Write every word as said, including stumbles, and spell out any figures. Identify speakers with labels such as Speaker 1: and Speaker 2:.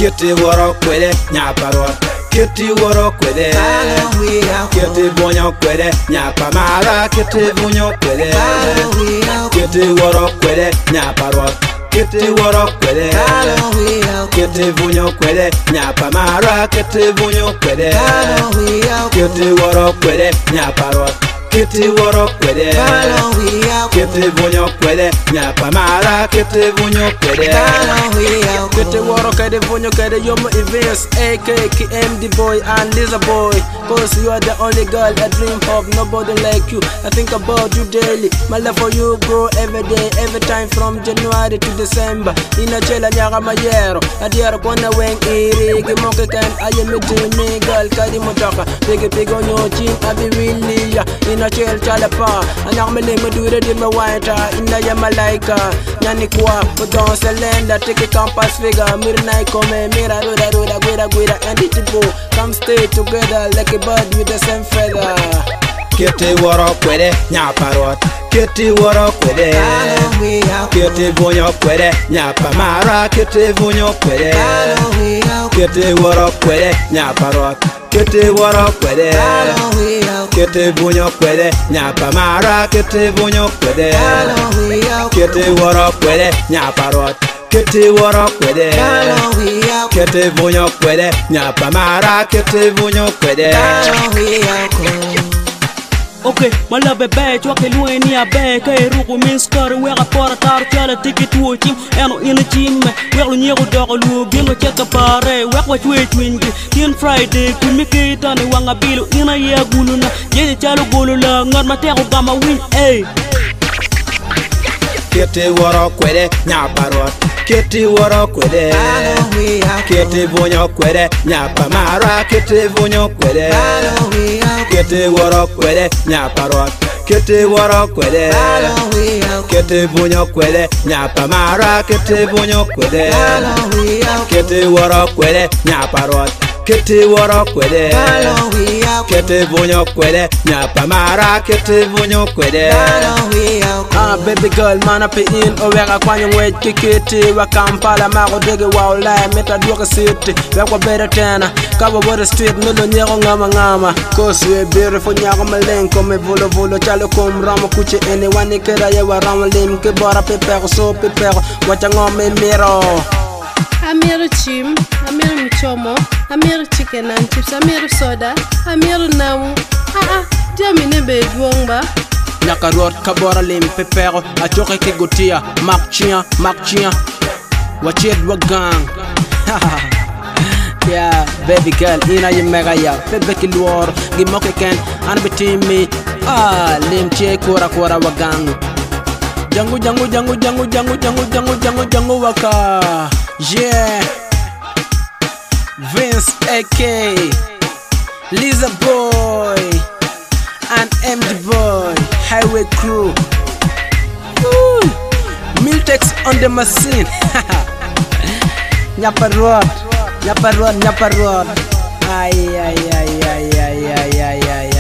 Speaker 1: Kitty woro kwede nyaparot. Kitty woro kwede. Kitty bonyo kwede nyapamara. Kitty bonyo kwede. Kitty woro kwede nyaparot. Kitty woro kwede. Kitty bonyo kwede nyapamara. Kitty bonyo kwede. Kitty woro kwede nyaparot. Kitty woro kwede. Kitty bonyo kwede nyapamara. Kitty bonyo kwede.
Speaker 2: Kitty woro kwede bonyo kwede. You're my events, A K K M D boy and Lisa boy. Cause you are the only girl I dream of, nobody like you. I think about you daily. My love for you grow every day, every time from January to December. Ina chela nyaga mayero, adiara kona weng iri. Gimoke kan aye mitini girl kadi motoka. Pigi pigi on your chin, abi willy ya. Ina chel chala pa, anak mele medure di me waita. Ina ya malaika, nyani kwa Udon selenda, take a compass figure. Mirna ikome, mira ruda ruda, guida guida. And it bo, come stay together like a bird with the same feather.
Speaker 1: Kitty woro kwede nyaparot. Kitty woro kwede. Kitty bonyo kwede nyapamara. Kitty bonyo kwede. Kitty woro kwede nyaparot. Kitty woro kwede. Kitty bonyo kwede nyapamara. Kitty bonyo kwede. Kitty woro kwede nyaparot. Kitty woro kwede. Kitty bonyo kwede nyapamara. Kitty bonyo kwede.
Speaker 3: Okay, my love bad, you can do any a bag. I rugu min scar, where a port tar, tell a ticket to a team, and in a gym. Well, near a dog, you bin a check a pare, work what you twin. Tin Friday, we make it on a wanga bill in a year guluna. Jenny Chalo Gulula, not Mateo Gama win, eh?
Speaker 1: Kitty woro kwede nyaparot. Kitty woro kwede. Kitty bonyo kwede nyapamara. Kitty bonyo kwede. Kitty woro kwede nyaparot. Kitty woro kwede. Kitty bonyo kwede nyapamara. Kitty bonyo kwede. Kitty woro kwede nyaparot. Kitty woro kwede. Kitty bonyo kwede nyapamara. Kitty bonyo kwede.
Speaker 2: Ah, baby girl, man up in Owega Kwanyo Wed Kikiti, wa Kampala, Mago Dege, wow, lie, Meta Duka City, Waka Better Tana, Cover Water Street, Nuno Nyako Ngama Ngama, cause we're beautiful Nyako Malenko, me Volo Volo, Chalo Kum, Rama Kuchi, anyone Nikera, Yawa Ramalim, Kibora Pepero, so Pepero, Watangome Miro.
Speaker 4: Amiru chim, amiru mchomo, amiru chicken and chips, amiru soda, amiru namu. Ah ah, jami nebe duongba.
Speaker 2: Nyakarot kabora lim pepero, achoke kigotia, makchia, makchia, wachet wagang. Yeah, baby girl, ina ye mega ya, pepe kilwar, gimoke ken, anabiti me, ah, lim che kora kora wagang. Jangu jangu jangu jangu jangu jangu jangu jangu jangu waka. Yeah, Vince A K, Lisa boy, and M D boy, highway crew. Woo. Miltex on the machine. Nyaparot, nyaparot, nyaparot. Ay ay ay ay ay ay ay ay.